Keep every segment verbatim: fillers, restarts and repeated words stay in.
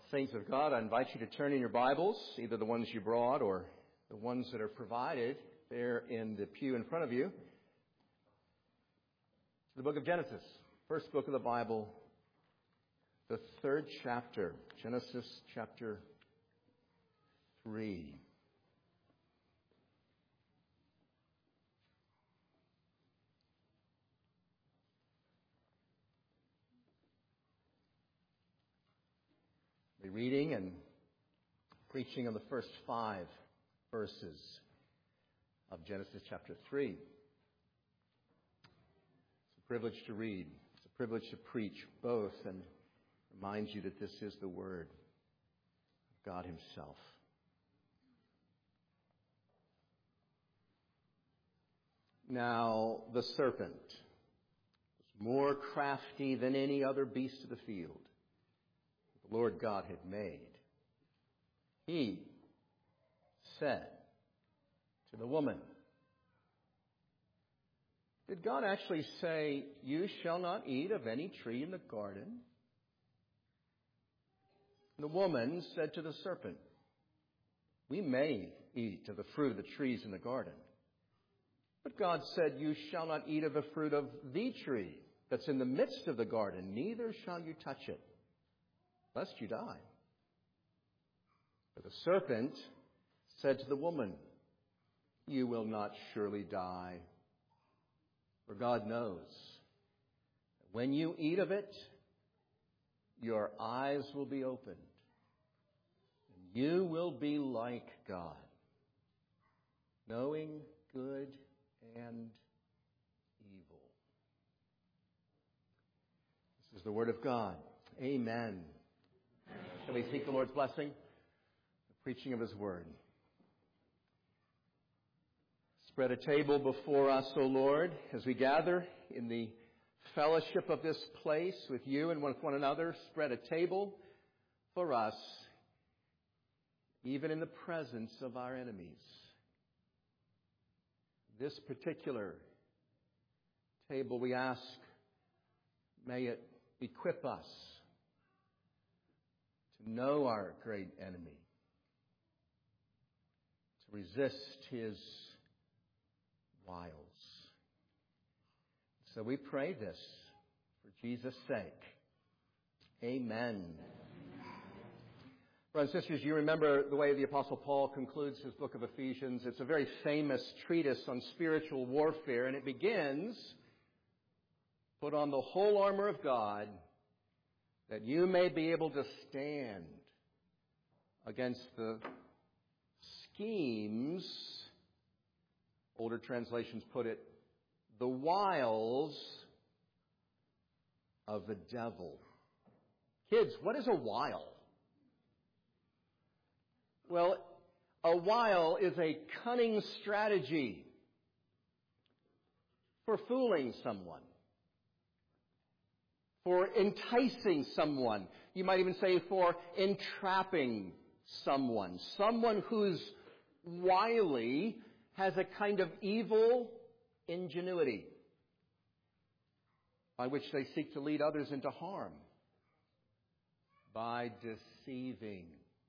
Saints of God, I invite you to turn in your Bibles, either the ones you brought or the ones that are provided there in the pew in front of you, to the book of Genesis, first book of the Bible, the third chapter, Genesis chapter three. Be reading and preaching on the first five verses of Genesis chapter three. It's a privilege to read. It's a privilege to preach both and remind you that this is the Word of God Himself. Now the serpent was more crafty than any other beast of the field the Lord God had made. He said to the woman, did God actually say, you shall not eat of any tree in the garden? And the woman said to the serpent, we may eat of the fruit of the trees in the garden. But God said, you shall not eat of the fruit of the tree that's in the midst of the garden, neither shall you touch it, lest you die. But the serpent said to the woman, you will not surely die, for God knows that when you eat of it, your eyes will be opened, and you will be like God, knowing good and evil. This is the word of God. Amen. Shall we seek the Lord's blessing? The preaching of His word. Spread a table before us, O Lord, as we gather in the fellowship of this place with you and with one another. Spread a table for us, even in the presence of our enemies. This particular table, we ask, may it equip us to know our great enemy, to resist his wiles. So we pray this for Jesus' sake. Amen. Brothers and sisters, you remember the way the Apostle Paul concludes his book of Ephesians. It's a very famous treatise on spiritual warfare, and it begins, put on the whole armor of God, that you may be able to stand against the schemes, older translations put it, the wiles of the devil. Kids, what is a wile? Well, a wile is a cunning strategy for fooling someone, for enticing someone. You might even say for entrapping someone. Someone who's wily has a kind of evil ingenuity by which they seek to lead others into harm by deceiving.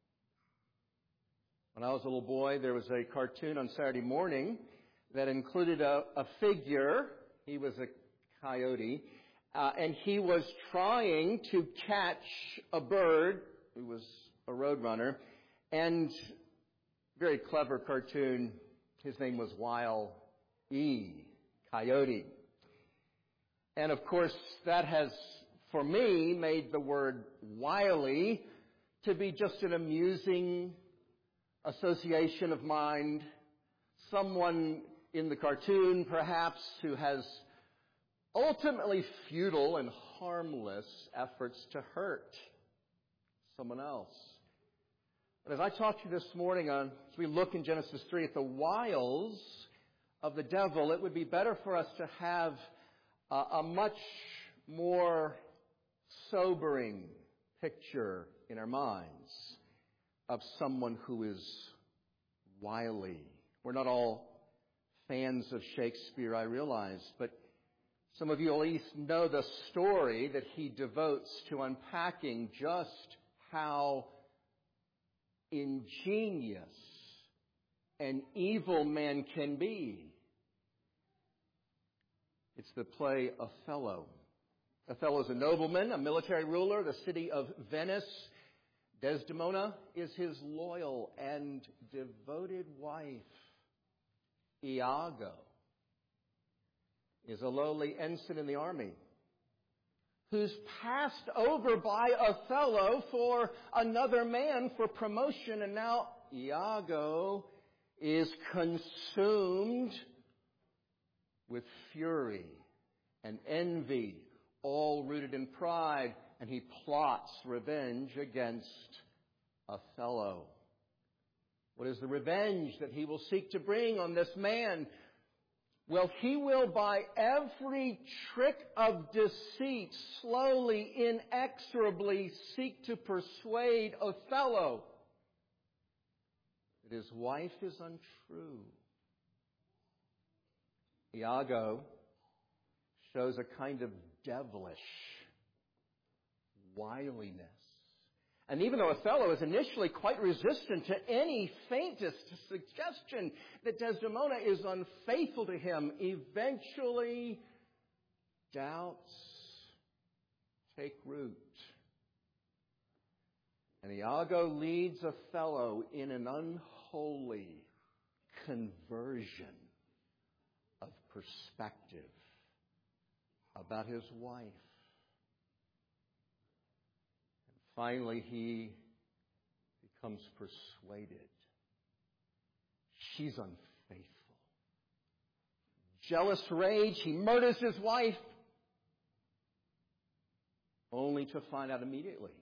When I was a little boy, there was a cartoon on Saturday morning that included a, a figure. He was a coyote. Uh, and he was trying to catch a bird. He was a roadrunner. And very clever cartoon. His name was Wile E. Coyote. And of course, that has, for me, made the word wily to be just an amusing association of mind. Someone in the cartoon, perhaps, who has ultimately futile and harmless efforts to hurt someone else. But as I talk to you this morning, on, as we look in Genesis three at the wiles of the devil, it would be better for us to have a, a much more sobering picture in our minds of someone who is wily. We're not all fans of Shakespeare, I realize, but some of you at least know the story that he devotes to unpacking just how ingenious and evil man can be. It's the play Othello. Othello is a nobleman, a military ruler, the city of Venice. Desdemona is his loyal and devoted wife. Iago is a lowly ensign in the army who's passed over by Othello for another man for promotion, and now Iago is consumed with fury and envy, all rooted in pride, and he plots revenge against Othello. What is the revenge that he will seek to bring on this man? Well, he will, by every trick of deceit, slowly, inexorably seek to persuade Othello that his wife is untrue. Iago shows a kind of devilish wiliness. And even though Othello is initially quite resistant to any faintest suggestion that Desdemona is unfaithful to him, eventually doubts take root. And Iago leads Othello in an unholy conversion of perspective about his wife. And finally, he becomes persuaded she's unfaithful. Jealous rage, he murders his wife, only to find out immediately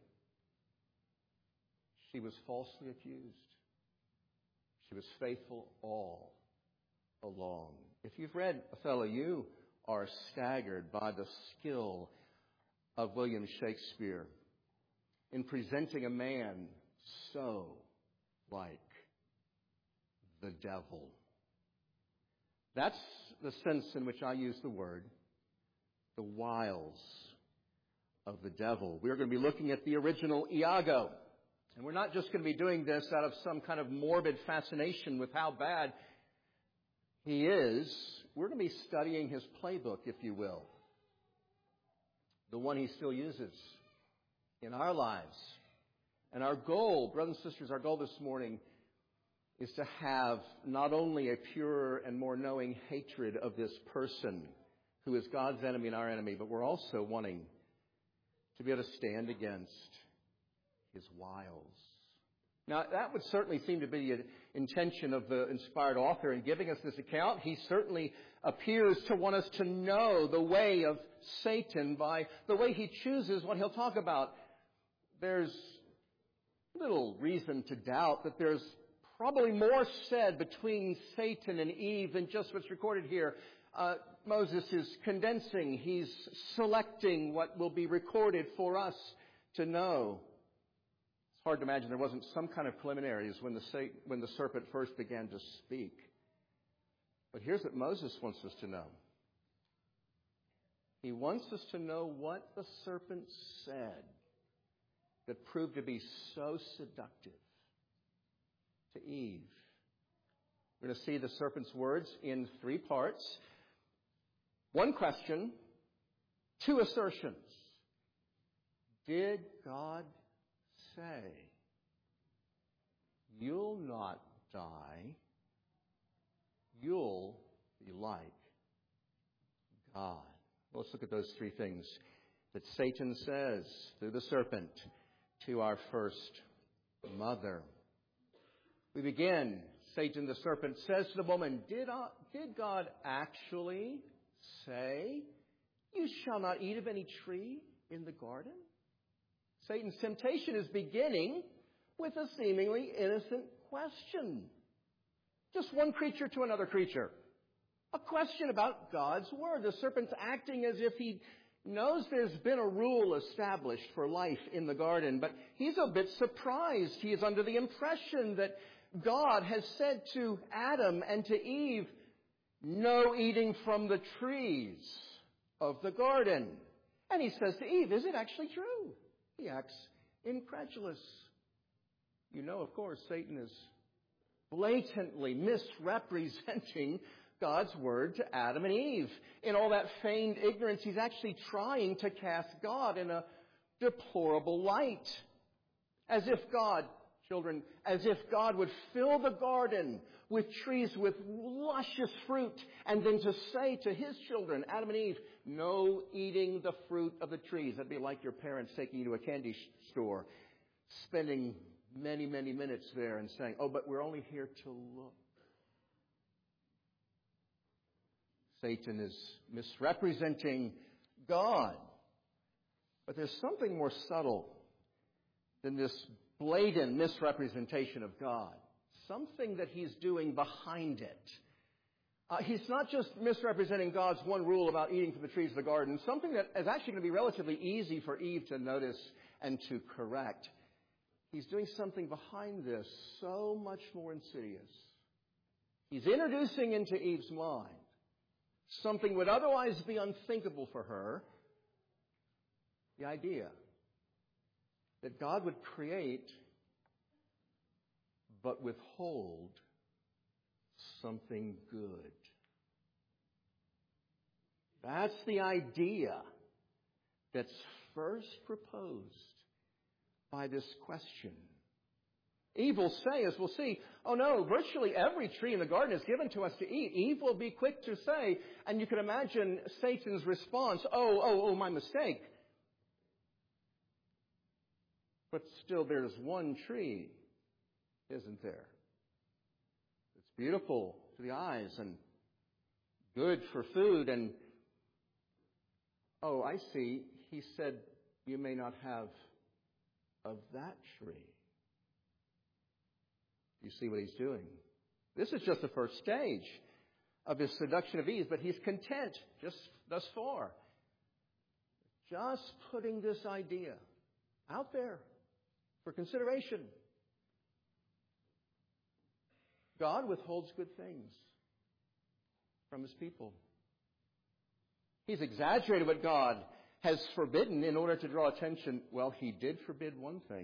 she was falsely accused. She was faithful all along. If you've read Othello, you are staggered by the skill of William Shakespeare in presenting a man so like the devil. That's the sense in which I use the word, the wiles of the devil. We're going to be looking at the original Iago. And we're not just going to be doing this out of some kind of morbid fascination with how bad he is. We're going to be studying his playbook, if you will. The one he still uses in our lives. And our goal, brothers and sisters, our goal this morning is to have not only a purer and more knowing hatred of this person who is God's enemy and our enemy, but we're also wanting to be able to stand against his wiles. Now, that would certainly seem to be the intention of the inspired author in giving us this account. He certainly appears to want us to know the way of Satan by the way he chooses what he'll talk about. There's little reason to doubt that there's probably more said between Satan and Eve than just what's recorded here. Uh, Moses is condensing. He's selecting what will be recorded for us to know. It's hard to imagine there wasn't some kind of preliminaries when the, when the serpent first began to speak. But here's what Moses wants us to know. He wants us to know what the serpent said that proved to be so seductive to Eve. We're going to see the serpent's words in three parts. One question, two assertions. Did God say, you'll not die, you'll be like God? Well, let's look at those three things that Satan says through the serpent to our first mother. We begin, Satan the serpent says to the woman, did, uh, did God actually say, you shall not eat of any tree in the garden? Satan's temptation is beginning with a seemingly innocent question. Just one creature to another creature. A question about God's word. The serpent's acting as if he knows there's been a rule established for life in the garden, but he's a bit surprised. He is under the impression that God has said to Adam and to Eve, no eating from the trees of the garden. And he says to Eve, is it actually true? He acts incredulous. You know, of course, Satan is blatantly misrepresenting God's word to Adam and Eve. In all that feigned ignorance, he's actually trying to cast God in a deplorable light. As if God, children, as if God would fill the garden with trees with luscious fruit, and then to say to his children, Adam and Eve, no eating the fruit of the trees. That'd be like your parents taking you to a candy store, spending many, many minutes there and saying, oh, but we're only here to look. Satan is misrepresenting God. But there's something more subtle than this blatant misrepresentation of God. Something that he's doing behind it. Uh, he's not just misrepresenting God's one rule about eating from the trees of the garden, something that is actually going to be relatively easy for Eve to notice and to correct. He's doing something behind this so much more insidious. He's introducing into Eve's mind something would otherwise be unthinkable for her, the idea that God would create but withhold something good. That's the idea that's first proposed by this question. Eve will say, as we'll see, oh no, virtually every tree in the garden is given to us to eat. Eve will be quick to say, and you can imagine Satan's response, oh, oh, oh, my mistake. But still there's one tree, isn't there? It's beautiful to the eyes and good for food. And, oh, I see, he said, you may not have of that tree. You see what he's doing? This is just the first stage of his seduction of Eve, but he's content just thus far. Just putting this idea out there for consideration. God withholds good things from his people. He's exaggerated what God has forbidden in order to draw attention. Well, he did forbid one thing.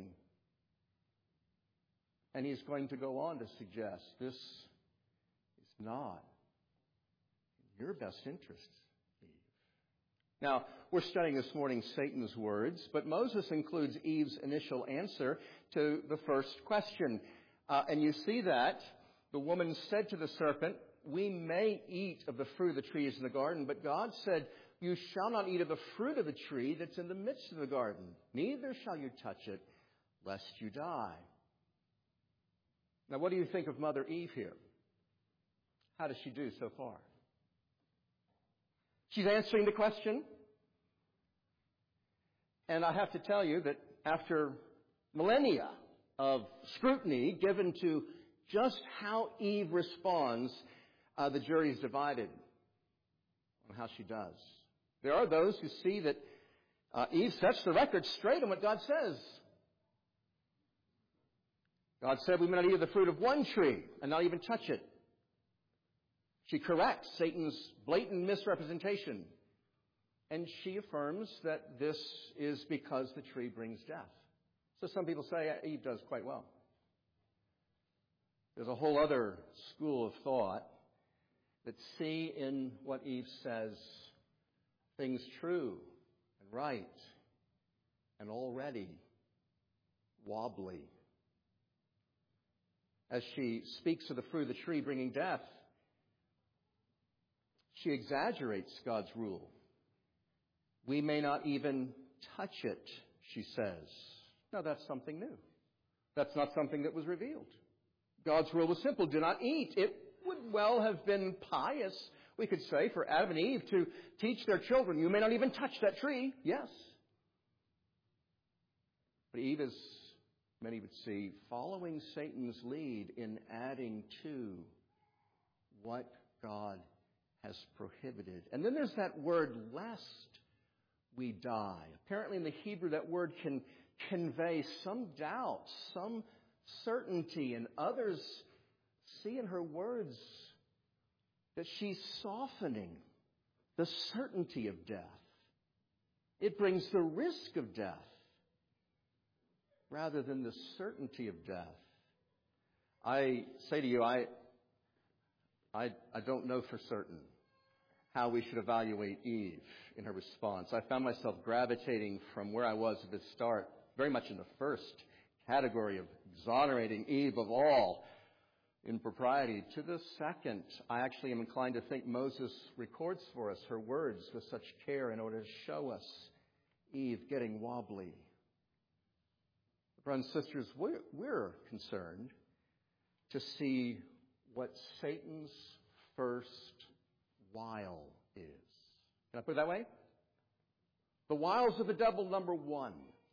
And he's going to go on to suggest this is not in your best interest, Eve. Now, we're studying this morning Satan's words, but Moses includes Eve's initial answer to the first question. Uh, and you see that the woman said to the serpent, we may eat of the fruit of the trees in the garden, but God said, you shall not eat of the fruit of the tree that's in the midst of the garden. Neither shall you touch it, lest you die. Now, what do you think of Mother Eve here? How does she do so far? She's answering the question. And I have to tell you that after millennia of scrutiny given to just how Eve responds, uh, the jury is divided on how she does. There are those who see that uh, Eve sets the record straight on what God says. God said we may not eat of the fruit of one tree and not even touch it. She corrects Satan's blatant misrepresentation. And she affirms that this is because the tree brings death. So some people say Eve does quite well. There's a whole other school of thought that see in what Eve says things true and right and already wobbly. As she speaks of the fruit of the tree bringing death, she exaggerates God's rule. We may not even touch it, she says. Now that's something new. That's not something that was revealed. God's rule was simple. Do not eat. It would well have been pious, we could say, for Adam and Eve to teach their children, you may not even touch that tree. Yes. But Eve is, many would see, following Satan's lead in adding to what God has prohibited. And then there's that word, lest we die. Apparently in the Hebrew, that word can convey some doubt, some certainty, and others see in her words that she's softening the certainty of death. It brings the risk of death. rather than the certainty of death. I say to you, I, I, I don't know for certain how we should evaluate Eve in her response. I found myself gravitating from where I was at the start, very much in the first category of exonerating Eve of all impropriety, to the second. I actually am inclined to think Moses records for us her words with such care in order to show us Eve getting wobbly. Brothers and sisters, we're, we're concerned to see what Satan's first wile is. Can I put it that way? The wiles of the devil, number one.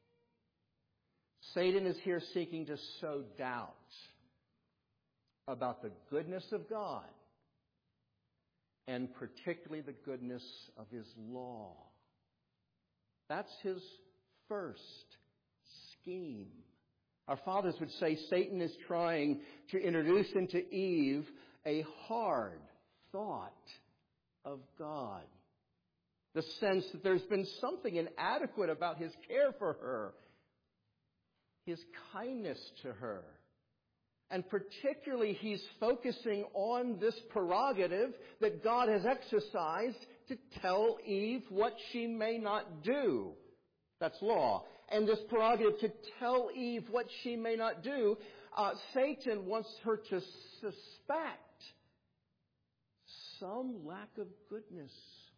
Satan is here seeking to sow doubt about the goodness of God, and particularly the goodness of His law. That's his first scheme. Our fathers would say Satan is trying to introduce into Eve a hard thought of God. The sense that there's been something inadequate about His care for her, His kindness to her. And particularly, he's focusing on this prerogative that God has exercised to tell Eve what she may not do. That's law. And this prerogative to tell Eve what she may not do, uh, Satan wants her to suspect some lack of goodness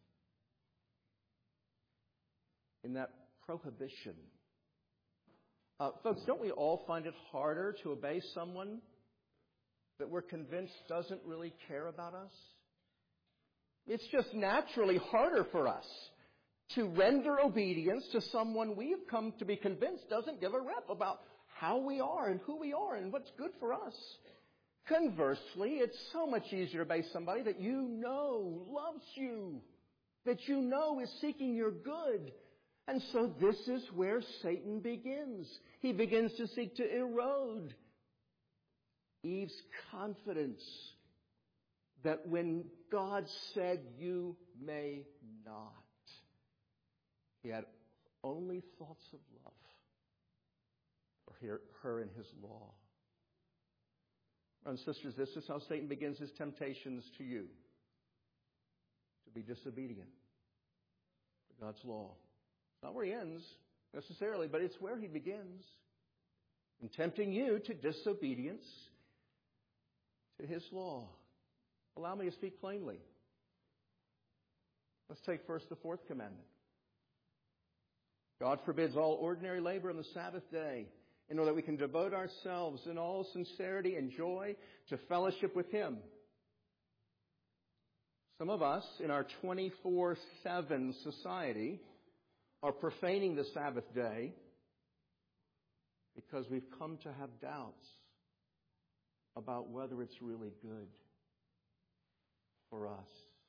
in that prohibition. Uh, folks, don't we all find it harder to obey someone that we're convinced doesn't really care about us? It's just naturally harder for us to render obedience to someone we have come to be convinced doesn't give a rep about how we are and who we are and what's good for us. Conversely, it's so much easier to obey somebody that you know loves you, that you know is seeking your good. And so this is where Satan begins. He begins to seek to erode Eve's confidence that when God said, "You may not," He had only thoughts of love for her and His law. Brothers and sisters, this is how Satan begins his temptations to you, to be disobedient to God's law. Not where he ends, necessarily, but it's where he begins. In tempting you to disobedience to His law. Allow me to speak plainly. Let's take first the fourth commandment. God forbids all ordinary labor on the Sabbath day in order that we can devote ourselves in all sincerity and joy to fellowship with Him. Some of us in our twenty-four seven society are profaning the Sabbath day because we've come to have doubts about whether it's really good for us.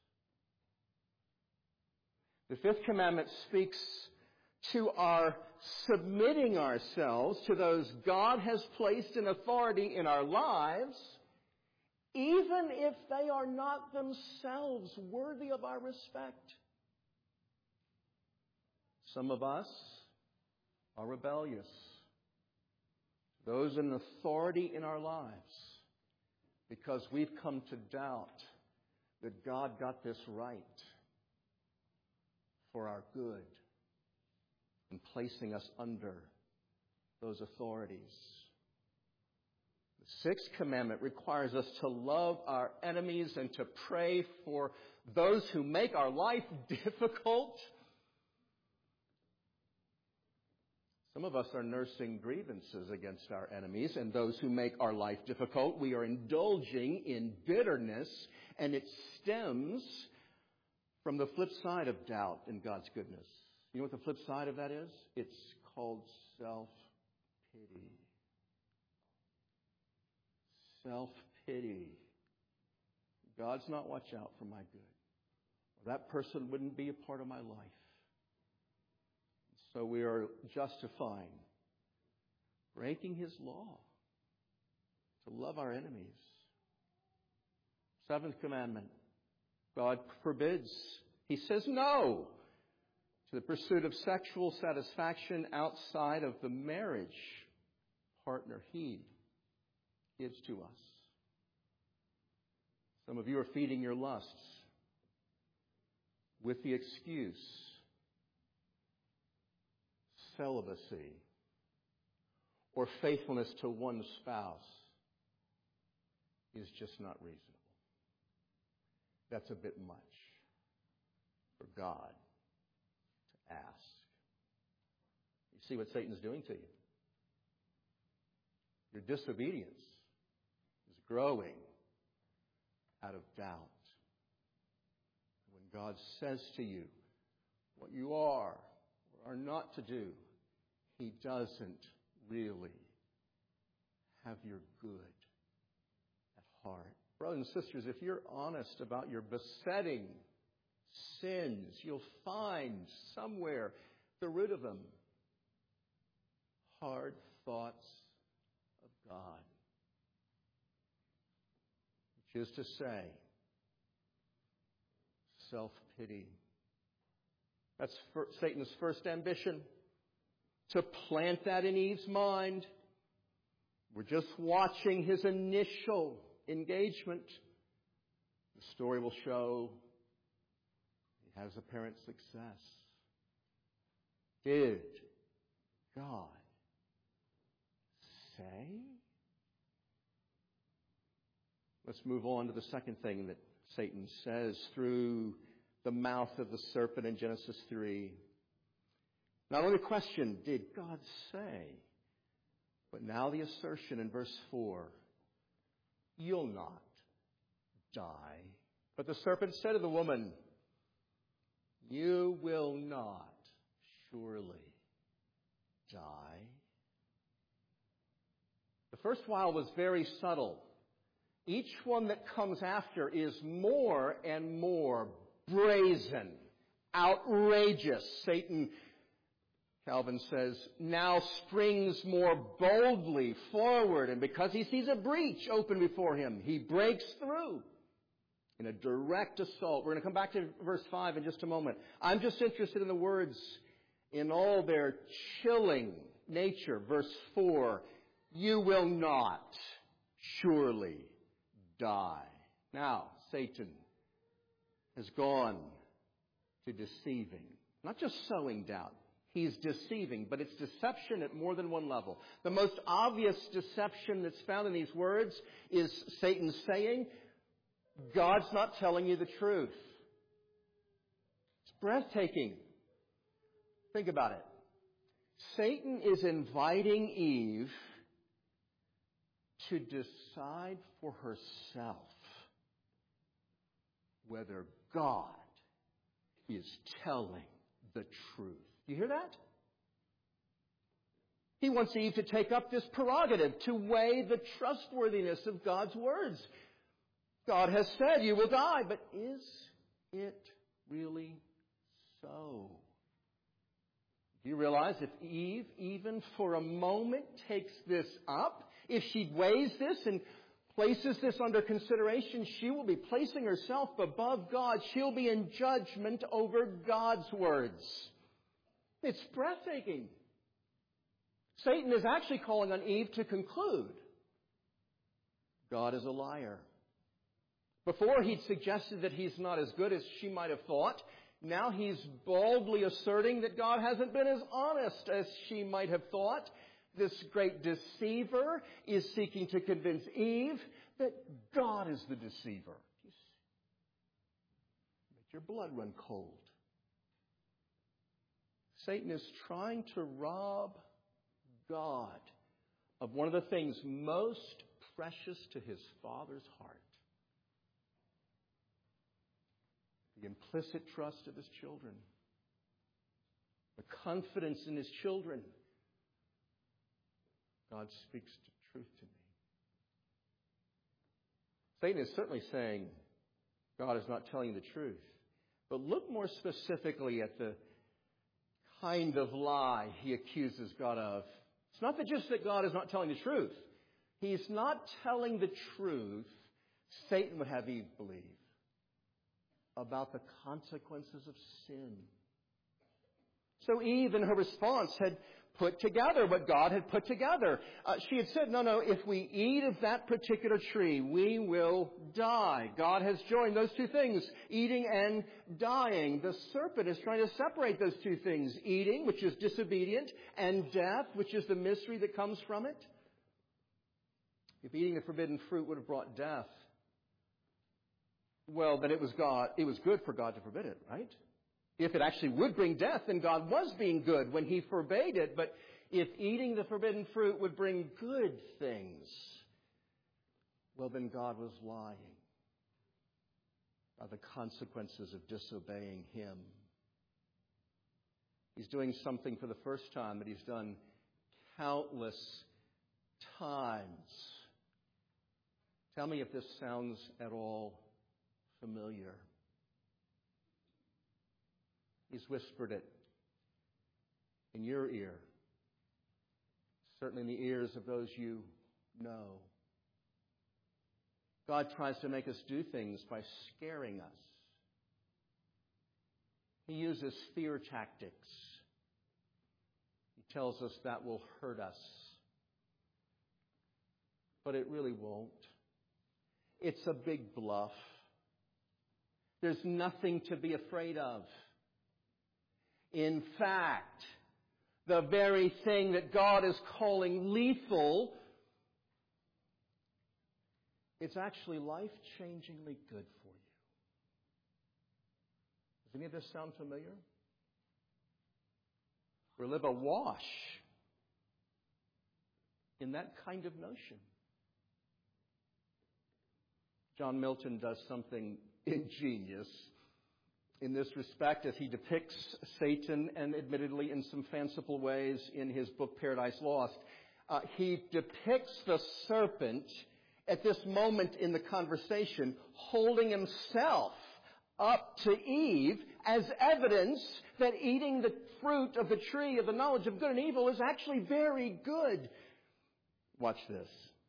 The fifth commandment speaks to our submitting ourselves to those God has placed in authority in our lives, even if they are not themselves worthy of our respect. Some of us are rebellious. Those in authority in our lives, because we've come to doubt that God got this right for our good in placing us under those authorities. The sixth commandment requires us to love our enemies and to pray for those who make our life difficult. Some of us are nursing grievances against our enemies and those who make our life difficult. We are indulging in bitterness, and it stems from the flip side of doubt in God's goodness. You know what the flip side of that is? It's called self-pity. Self-pity. God's not watch out for my good. That person wouldn't be a part of my life. So we are justifying breaking His law to love our enemies. Seventh commandment. God forbids. He says no to the pursuit of sexual satisfaction outside of the marriage partner He gives to us. Some of you are feeding your lusts with the excuse celibacy or faithfulness to one spouse is just not reasonable. That's a bit much for God to ask. You see what Satan's doing to you? Your disobedience is growing out of doubt. When God says to you what you are or are not to do, He doesn't really have your good at heart. Brothers and sisters, if you're honest about your besetting sins, you'll find somewhere the root of them. Hard thoughts of God. Which is to say, self-pity. That's Satan's first ambition, to plant that in Eve's mind. We're just watching his initial engagement. The story will show he has apparent success. Did God say? Let's move on to the second thing that Satan says through the mouth of the serpent in Genesis three. Not only the question, did God say? But now the assertion in verse four, you'll not die. But the serpent said to the woman, you will not surely die. The first while was very subtle. Each one that comes after is more and more brazen, outrageous. Satan, Calvin says, now springs more boldly forward, and because he sees a breach open before him, he breaks through in a direct assault. We're going to come back to verse five in just a moment. I'm just interested in the words in all their chilling nature. Verse four, you will not surely die. Now, Satan has gone to deceiving, not just sowing doubt. He's deceiving, but it's deception at more than one level. The most obvious deception that's found in these words is Satan saying, God's not telling you the truth. It's breathtaking. Think about it. Satan is inviting Eve to decide for herself whether God is telling the truth. You hear that? He wants Eve to take up this prerogative, to weigh the trustworthiness of God's words. God has said you will die, but is it really so? Do you realize if Eve, even for a moment, takes this up, if she weighs this and places this under consideration, she will be placing herself above God. She'll be in judgment over God's words. It's breathtaking. Satan is actually calling on Eve to conclude God is a liar. Before he'd suggested that he's not as good as she might have thought. Now he's boldly asserting that God hasn't been as honest as she might have thought. This great deceiver is seeking to convince Eve that God is the deceiver. Make your blood run cold. Satan is trying to rob God of one of the things most precious to his Father's heart. The implicit trust of his children. The confidence in his children. God speaks the truth to me. Satan is certainly saying God is not telling you the truth. But look more specifically at the kind of lie he accuses God of. It's not that just that God is not telling the truth. He's not telling the truth, Satan would have Eve believe, about the consequences of sin. So Eve, in her response, had put together what God had put together. Uh, she had said, no, no, if we eat of that particular tree, we will die. God has joined those two things, eating and dying. The serpent is trying to separate those two things, eating, which is disobedient, and death, which is the mystery that comes from it. If eating the forbidden fruit would have brought death, well, then it was God, it was good for God to forbid it, right? If it actually would bring death, then God was being good when He forbade it. But if eating the forbidden fruit would bring good things, well, then God was lying by the consequences of disobeying Him. He's doing something for the first time that He's done countless times. Tell me if this sounds at all familiar. He's whispered it in your ear, certainly in the ears of those you know. God tries to make us do things by scaring us. He uses fear tactics. He tells us that will hurt us. But it really won't. It's a big bluff. There's nothing to be afraid of. In fact, the very thing that God is calling lethal, it's actually life-changingly good for you. Does any of this sound familiar? We live awash in that kind of notion. John Milton does something ingenious in this respect as he depicts Satan, and admittedly in some fanciful ways, in his book Paradise Lost. Uh, he depicts the serpent at this moment in the conversation holding himself up to Eve as evidence that eating the fruit of the tree of the knowledge of good and evil is actually very good. Watch this.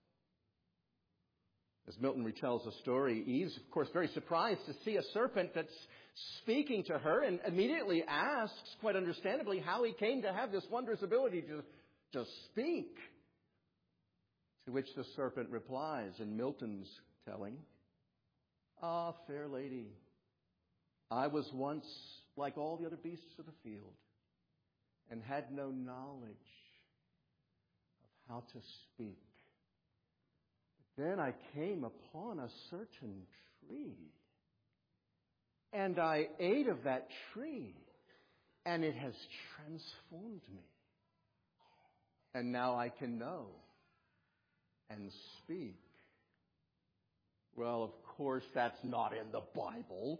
As Milton retells the story, Eve's, of course, very surprised to see a serpent that's speaking to her, and immediately asks, quite understandably, how he came to have this wondrous ability to, to speak. To which the serpent replies in Milton's telling, "Ah, fair lady, I was once like all the other beasts of the field, and had no knowledge of how to speak. Then I came upon a certain tree, and I ate of that tree, and it has transformed me. And now I can know and speak." Well, of course, that's not in the Bible.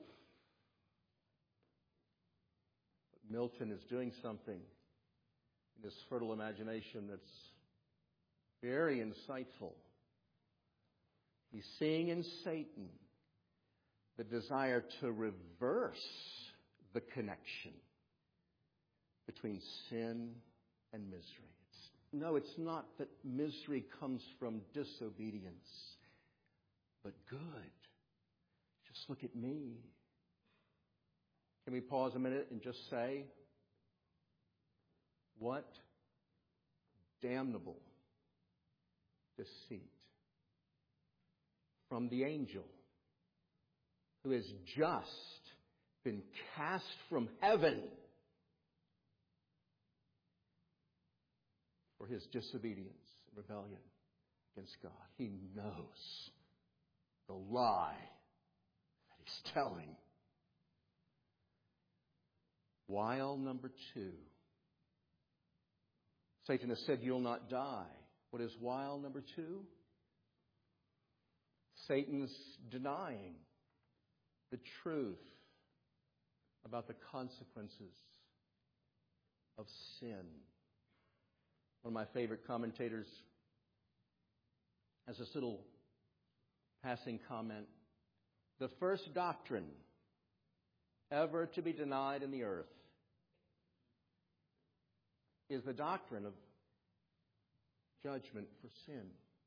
But Milton is doing something in his fertile imagination that's very insightful. He's seeing in Satan the desire to reverse the connection between sin and misery. It's, no, it's not that misery comes from disobedience, but good. Just look at me. Can we pause a minute and just say, what damnable deceit from the angel who has just been cast from heaven for his disobedience and rebellion against God. He knows the lie that he's telling. Wile number two. Satan has said, "You'll not die." What is wile number two? Satan's denying the truth about the consequences of sin. One of my favorite commentators has this little passing comment. The first doctrine ever to be denied in the earth is the doctrine of judgment for sin.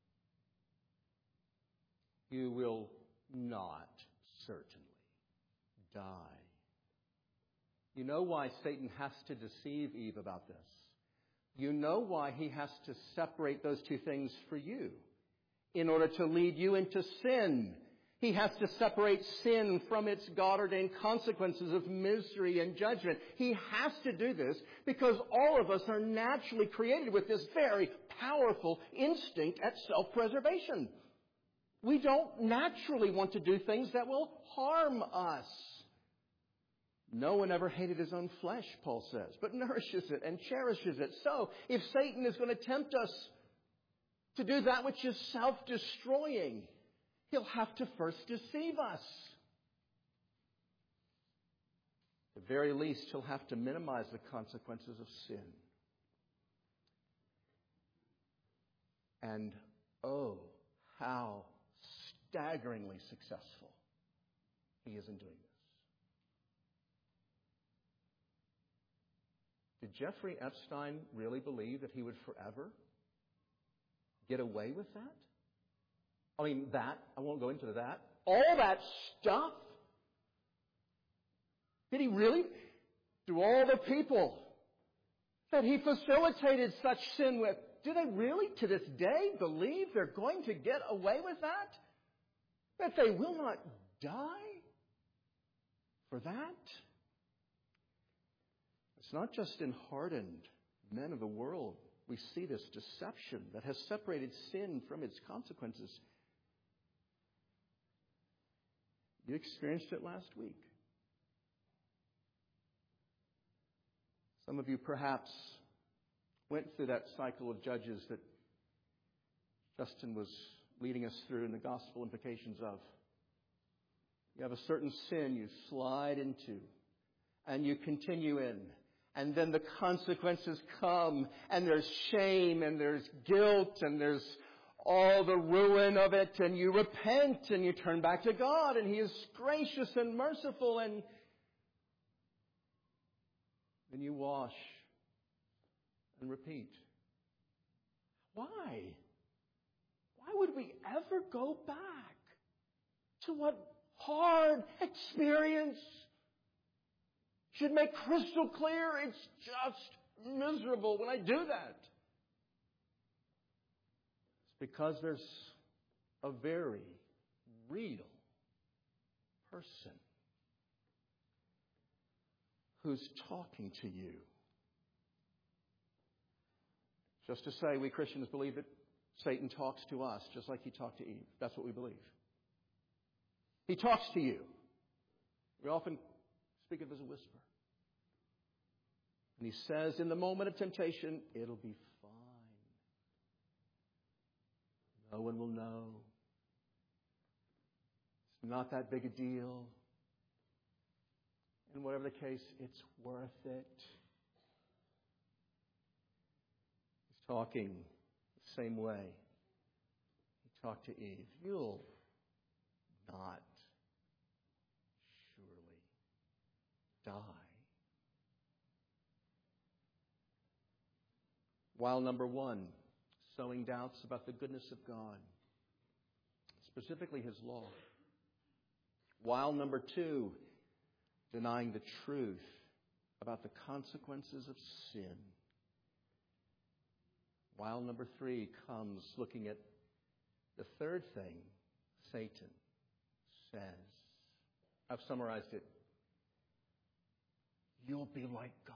You will not certainly die. You know why Satan has to deceive Eve about this? You know why he has to separate those two things for you. In order to lead you into sin. He has to separate sin from its God-ordained consequences of misery and judgment. He has to do this because all of us are naturally created with this very powerful instinct at self-preservation. We don't naturally want to do things that will harm us. No one ever hated his own flesh, Paul says, but nourishes it and cherishes it. So, if Satan is going to tempt us to do that which is self-destroying, he'll have to first deceive us. At the very least, he'll have to minimize the consequences of sin. And oh, how staggeringly successful he is in doing this. Did Jeffrey Epstein really believe that he would forever get away with that? I mean, that, I won't go into that. All that stuff? Did he really? Do all the people that he facilitated such sin with, do they really to this day believe they're going to get away with that? That they will not die for that? It's not just in hardened men of the world. We see this deception that has separated sin from its consequences. You experienced it last week. Some of you perhaps went through that cycle of Judges that Justin was leading us through in the gospel implications of. You have a certain sin you slide into, and you continue in. And then the consequences come, and there's shame, and there's guilt, and there's all the ruin of it, and you repent, and you turn back to God, and He is gracious and merciful, and then you wash and repeat. Why? Why would we ever go back to what hard experience should make crystal clear it's just miserable when I do that? It's because there's a very real person who's talking to you. Just to say, we Christians believe that Satan talks to us just like he talked to Eve. That's what we believe. He talks to you. We often speak of it as a whisper. And he says, in the moment of temptation, it'll be fine. No one will know. It's not that big a deal. And whatever the case, it's worth it. He's talking the same way he talked to Eve. You'll not surely die. While number one, sowing doubts about the goodness of God, specifically His law. While number two, denying the truth about the consequences of sin. While number three comes looking at the third thing Satan says. I've summarized it. You'll be like God.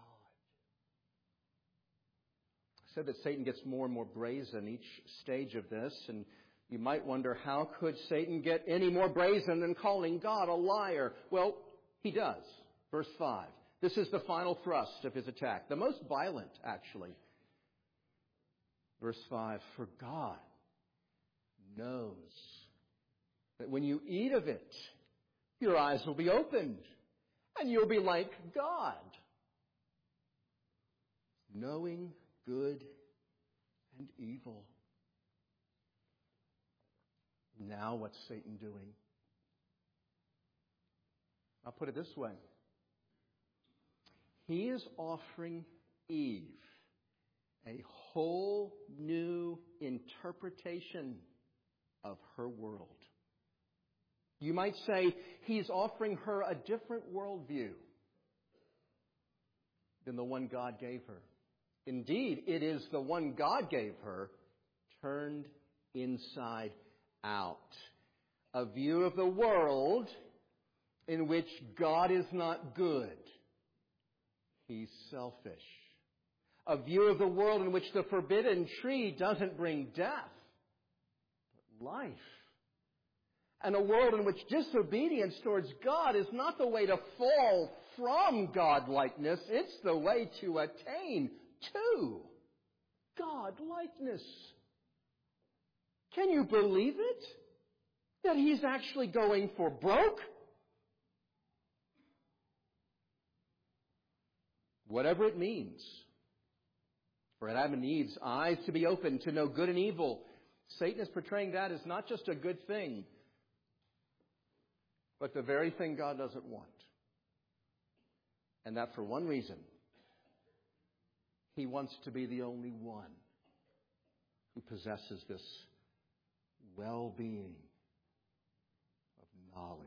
I said that Satan gets more and more brazen each stage of this, and you might wonder, how could Satan get any more brazen than calling God a liar? Well, he does. Verse five. This is the final thrust of his attack. The most violent, actually. Verse five. For God knows that when you eat of it, your eyes will be opened, and you'll be like God, knowing good and evil. Now what's Satan doing? I'll put it this way. He is offering Eve a whole new interpretation of her world. You might say he's offering her a different worldview than the one God gave her. Indeed, it is the one God gave her, turned inside out. A view of the world in which God is not good. He's selfish. A view of the world in which the forbidden tree doesn't bring death, but life. And a world in which disobedience towards God is not the way to fall from godlikeness, it's the way to attain to godlikeness. Can you believe it? That he's actually going for broke? Whatever it means for Adam and Eve's eyes to be open to know good and evil, Satan is portraying that as not just a good thing, but the very thing God doesn't want. And that for one reason. He wants to be the only one who possesses this well-being of knowledge.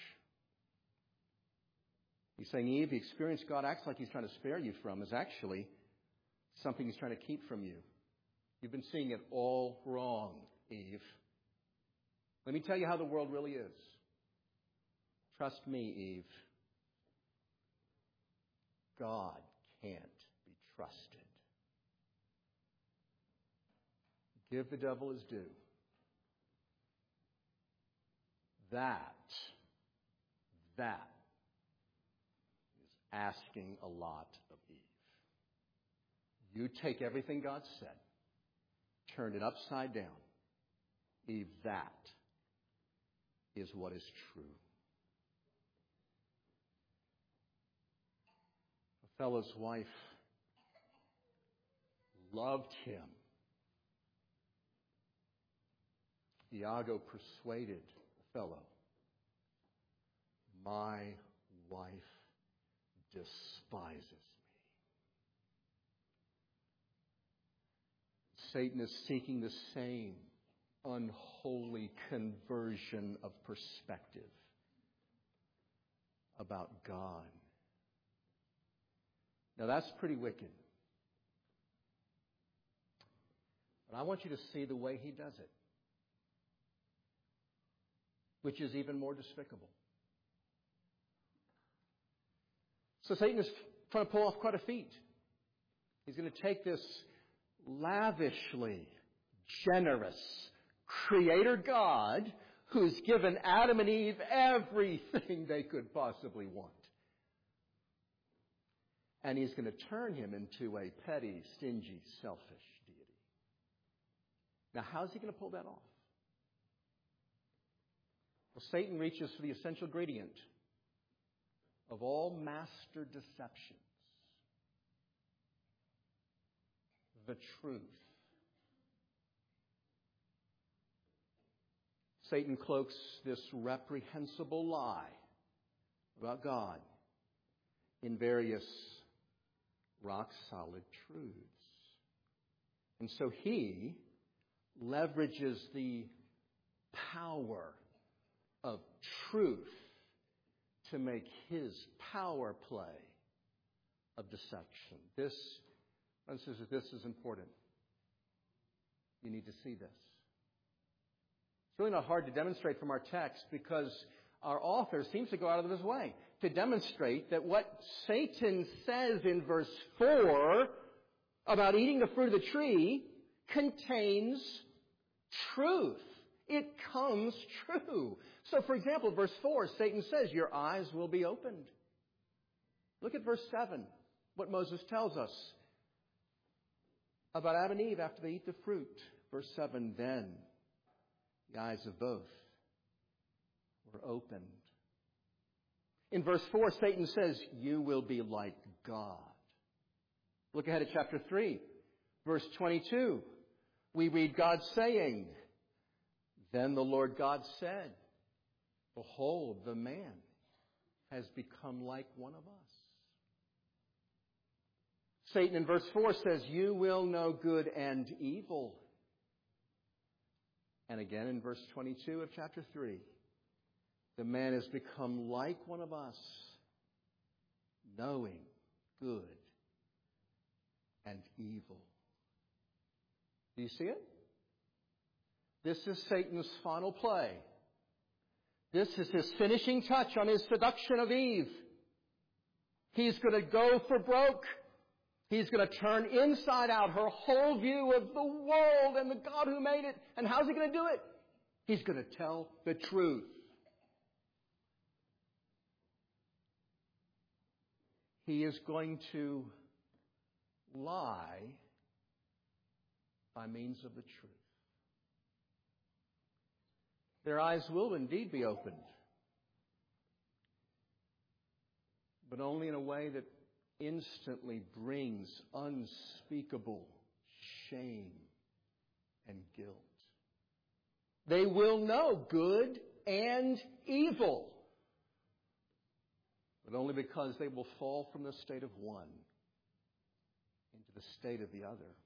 He's saying, Eve, the experience God acts like he's trying to spare you from is actually something he's trying to keep from you. You've been seeing it all wrong, Eve. Let me tell you how the world really is. Trust me, Eve. God can't be trusted. Give the devil his due. That, that is asking a lot of Eve. You take everything God said, turn it upside down. Eve, that is what is true. A fellow's wife loved him. Iago persuaded the fellow, my wife despises me. Satan is seeking the same unholy conversion of perspective about God. Now that's pretty wicked. But I want you to see the way he does it, which is even more despicable. So Satan is trying to pull off quite a feat. He's going to take this lavishly generous Creator God who's given Adam and Eve everything they could possibly want. And he's going to turn him into a petty, stingy, selfish deity. Now, how's he going to pull that off? Well, Satan reaches for the essential ingredient of all master deceptions. The truth. Satan cloaks this reprehensible lie about God in various rock-solid truths. And so he leverages the power of truth to make his power play of deception. This, this is important. You need to see this. It's really not hard to demonstrate from our text because our author seems to go out of his way to demonstrate that what Satan says in verse four about eating the fruit of the tree contains truth. It comes true. So, for example, verse four, Satan says, your eyes will be opened. Look at verse seven, what Moses tells us about Adam and Eve after they eat the fruit. Verse seven, then the eyes of both were opened. In verse four, Satan says, you will be like God. Look ahead at chapter three, verse twenty-two. We read God saying, then the Lord God said, behold, the man has become like one of us. Satan in verse four says, you will know good and evil. And again in verse twenty-two of chapter three, the man has become like one of us, knowing good and evil. Do you see it? This is Satan's final play. This is his finishing touch on his seduction of Eve. He's going to go for broke. He's going to turn inside out her whole view of the world and the God who made it. And how's he going to do it? He's going to tell the truth. He is going to lie by means of the truth. Their eyes will indeed be opened, but only in a way that instantly brings unspeakable shame and guilt. They will know good and evil, but only because they will fall from the state of one into the state of the other.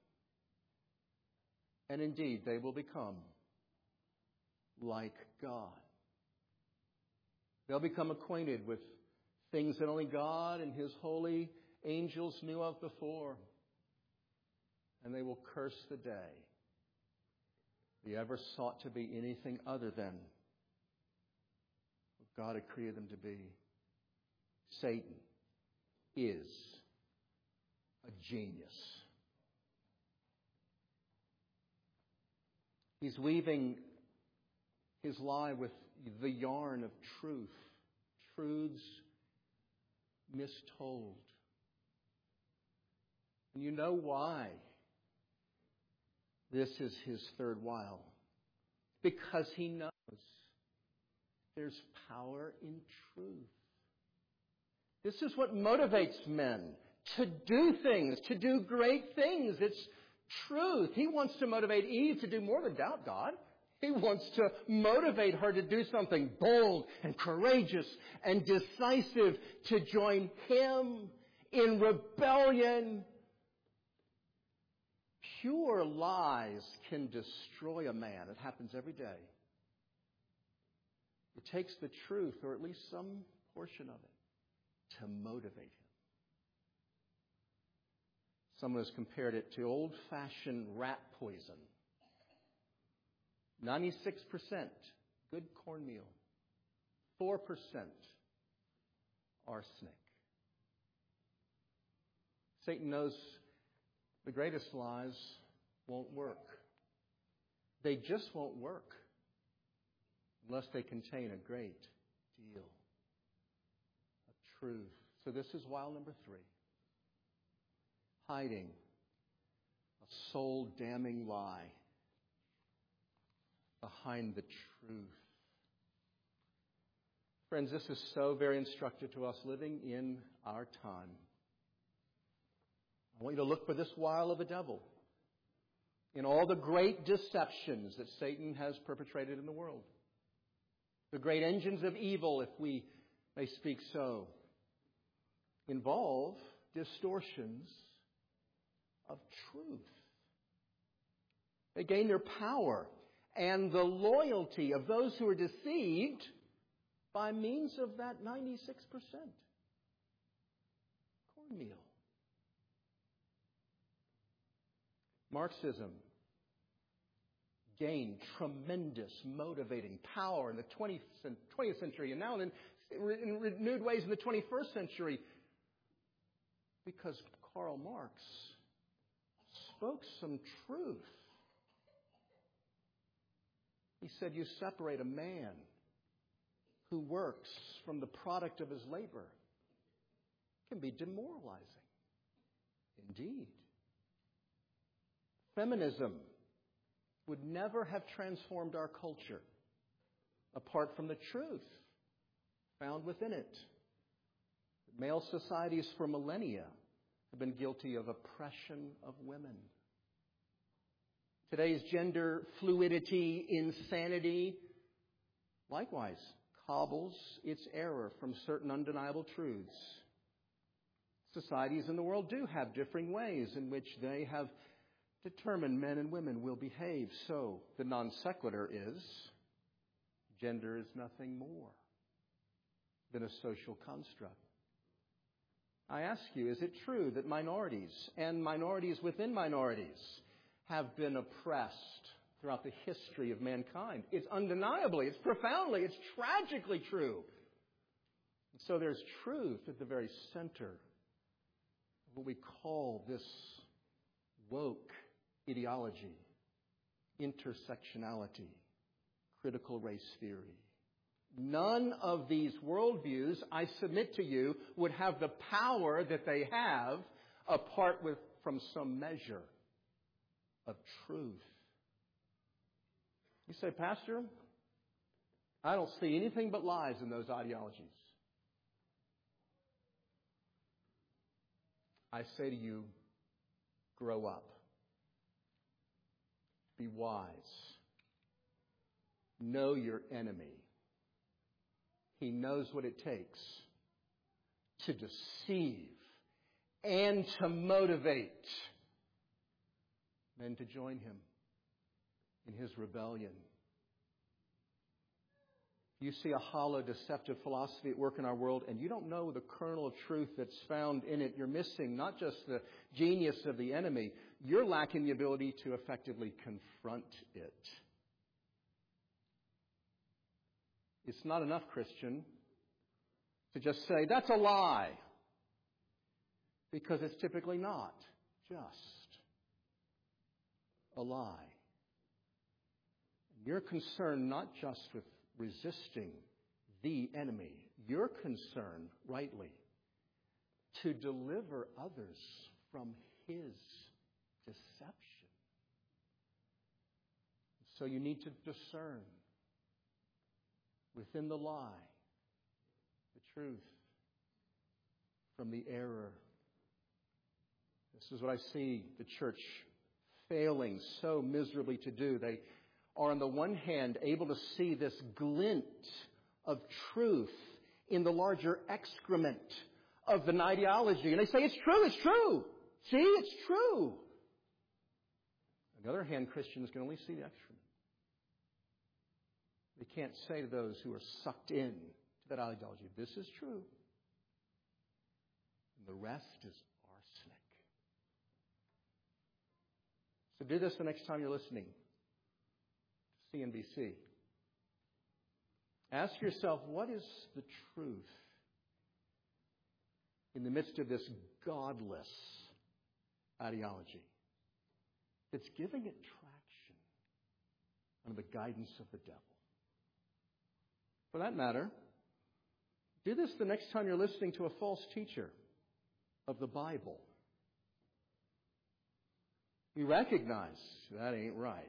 And indeed, they will become like God. They'll become acquainted with things that only God and His holy angels knew of before. And they will curse the day they ever sought to be anything other than what God had created them to be. Satan is a genius. He's weaving his lie with the yarn of truth, truths mistold. And you know why this is his third wile. Because he knows there's power in truth. This is what motivates men to do things, to do great things. It's truth. He wants to motivate Eve to do more than doubt God. He wants to motivate her to do something bold and courageous and decisive, to join him in rebellion. Pure lies can destroy a man. It happens every day. It takes the truth, or at least some portion of it, to motivate him. Someone has compared it to old-fashioned rat poison. ninety-six percent good cornmeal, four percent arsenic. Satan knows the greatest lies won't work. They just won't work unless they contain a great deal of truth. So this is wile number three. Hiding a soul-damning lie behind the truth. Friends, this is so very instructive to us living in our time. I want you to look for this wile of the devil in all the great deceptions that Satan has perpetrated in the world. The great engines of evil, if we may speak so, involve distortions of truth. They gain their power and the loyalty of those who are deceived by means of that ninety-six percent cornmeal. Marxism gained tremendous motivating power in the twentieth century and now in, in renewed ways in the twenty-first century because Karl Marx spoke some truth. He said, you separate a man who works from the product of his labor. It can be demoralizing. Indeed. Feminism would never have transformed our culture apart from the truth found within it. Male societies for millennia have been guilty of oppression of women. Today's gender fluidity, insanity, likewise, cobbles its error from certain undeniable truths. Societies in the world do have differing ways in which they have determined men and women will behave. So the non sequitur is, gender is nothing more than a social construct. I ask you, is it true that minorities and minorities within minorities have been oppressed throughout the history of mankind? It's undeniably, it's profoundly, it's tragically true. And so there's truth at the very center of what we call this woke ideology, intersectionality, critical race theory. None of these worldviews, I submit to you, would have the power that they have apart with, from some measure of truth. You say, Pastor, I don't see anything but lies in those ideologies. I say to you, grow up. Be wise. Know your enemy. He knows what it takes to deceive and to motivate men to join him in his rebellion. You see a hollow, deceptive philosophy at work in our world, and you don't know the kernel of truth that's found in it. You're missing not just the genius of the enemy, you're lacking the ability to effectively confront it. It's not enough, Christian, to just say, that's a lie. Because it's typically not just a lie. You're concerned not just with resisting the enemy. You're concerned, rightly, to deliver others from his deception. So you need to discern within the lie the truth from the error. This is what I see the church failing so miserably to do. They are on the one hand able to see this glint of truth in the larger excrement of an ideology. And they say, it's true, it's true. See, it's true. On the other hand, Christians can only see the excrement. They can't say to those who are sucked in to that ideology, this is true. And the rest is arsenic. So do this the next time you're listening to C N B C. Ask yourself, what is the truth in the midst of this godless ideology that's giving it traction under the guidance of the devil? For that matter, do this the next time you're listening to a false teacher of the Bible. You recognize that ain't right.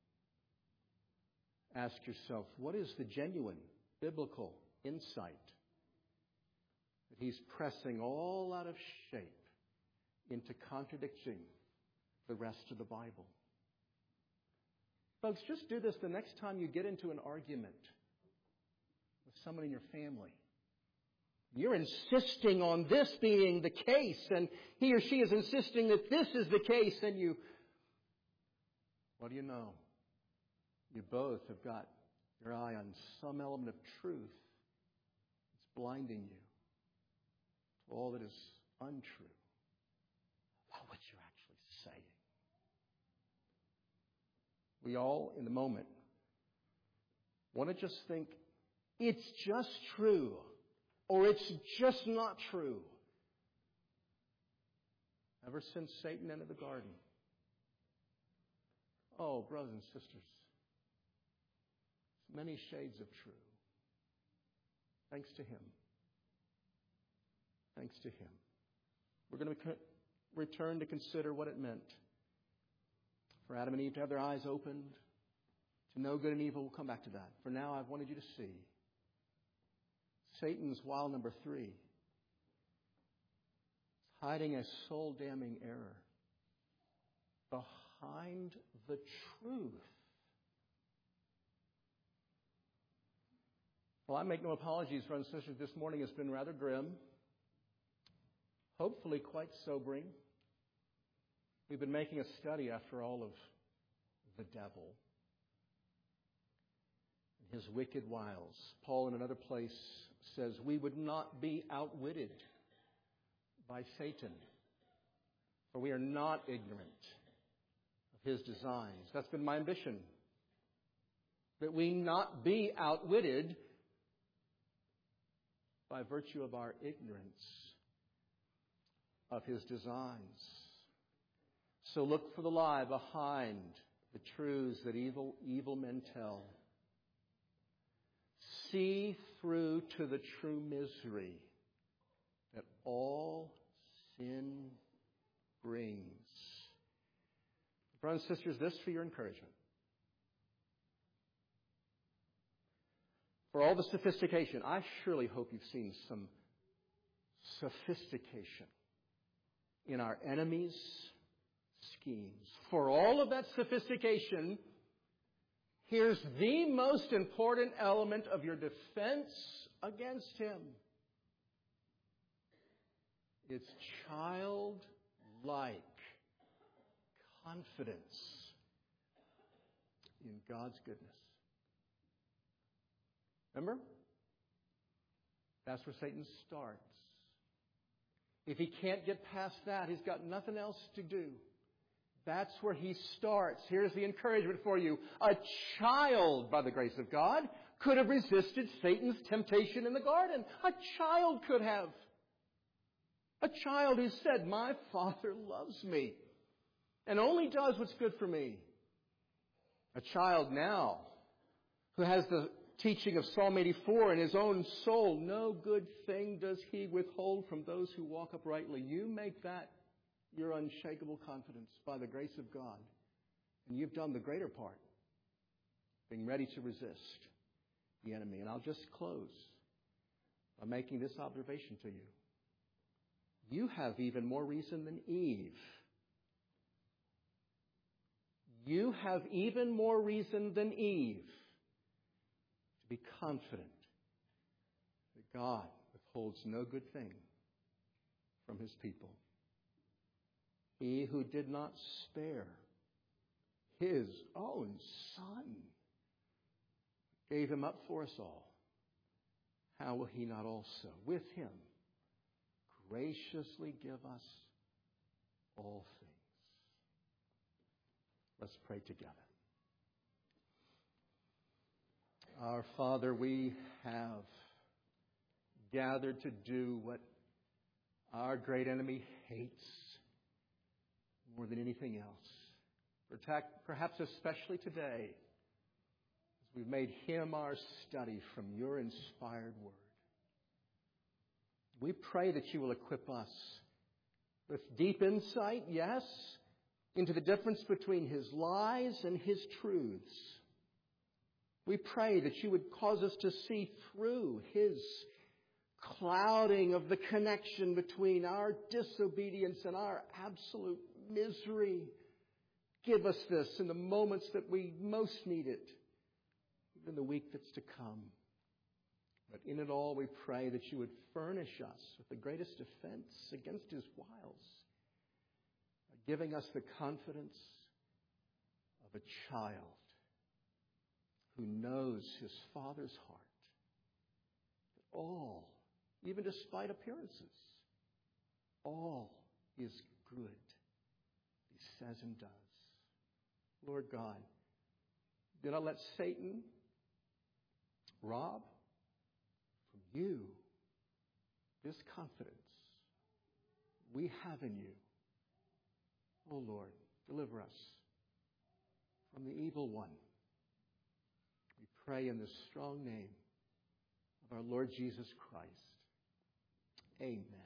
Ask yourself, what is the genuine biblical insight that he's pressing all out of shape into contradicting the rest of the Bible? Folks, just do this the next time you get into an argument with someone in your family. You're insisting on this being the case, and he or she is insisting that this is the case, and you, what do you know? You both have got your eye on some element of truth that's blinding you to all that is untrue about what you're actually saying. We all, in the moment, want to just think, it's just true, or it's just not true. Ever since Satan entered the garden, oh, brothers and sisters, many shades of true. Thanks to him. Thanks to him. We're going to co- return to consider what it meant for Adam and Eve to have their eyes opened, to know good and evil. We'll come back to that. For now, I've wanted you to see Satan's wild number three is hiding a soul-damning error behind the truth. Well, I make no apologies, brothers and sisters. This morning has been rather grim, hopefully quite sobering. We've been making a study, after all, of the devil and his wicked wiles. Paul, in another place, says we would not be outwitted by Satan. For we are not ignorant of his designs. That's been my ambition. That we not be outwitted by virtue of our ignorance of his designs. So look for the lie behind the truths that evil, evil men tell. See through to the true misery that all sin brings. Brothers and sisters, this for your encouragement. For all the sophistication, I surely hope you've seen some sophistication in our enemies' schemes. For all of that sophistication, here's the most important element of your defense against him. It's childlike confidence in God's goodness. Remember? That's where Satan starts. If he can't get past that, he's got nothing else to do. That's where he starts. Here's the encouragement for you. A child, by the grace of God, could have resisted Satan's temptation in the garden. A child could have. A child who said, my Father loves me and only does what's good for me. A child now who has the teaching of Psalm eighty-four in his own soul. No good thing does he withhold from those who walk uprightly. You make that your unshakable confidence by the grace of God. And you've done the greater part, being ready to resist the enemy. And I'll just close by making this observation to you. You have even more reason than Eve. You have even more reason than Eve to be confident that God withholds no good thing from his people. He who did not spare his own Son, gave him up for us all. How will he not also, with him, graciously give us all things? Let's pray together. Our Father, we have gathered to do what our great enemy hates more than anything else. Perhaps especially today, as we've made him our study from your inspired word. We pray that you will equip us with deep insight, yes, into the difference between his lies and his truths. We pray that you would cause us to see through his clouding of the connection between our disobedience and our absolute misery. Give us this in the moments that we most need it, even the week that's to come. But in it all, we pray that you would furnish us with the greatest defense against his wiles, by giving us the confidence of a child who knows his Father's heart. That all, even despite appearances, all is good, he says and does. Lord God, do not let Satan rob from you this confidence we have in you. Oh Lord, deliver us from the evil one. We pray in the strong name of our Lord Jesus Christ. Amen.